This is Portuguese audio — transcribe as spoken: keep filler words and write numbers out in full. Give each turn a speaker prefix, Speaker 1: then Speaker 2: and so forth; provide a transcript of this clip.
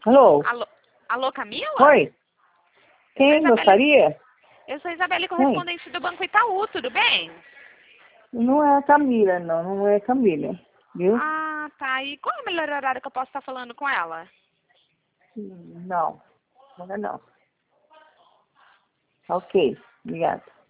Speaker 1: Alô?
Speaker 2: Alô, alô Camila?
Speaker 1: Oi? Quem
Speaker 2: Isabelle...
Speaker 1: gostaria?
Speaker 2: Eu sou Isabelle, correspondente do Banco Itaú, tudo bem?
Speaker 1: Não é a Camila, não. Não é a Camila, viu?
Speaker 2: Ah, tá. E qual é o melhor horário que eu posso estar falando com ela?
Speaker 1: Não, não é não. Ok, obrigada.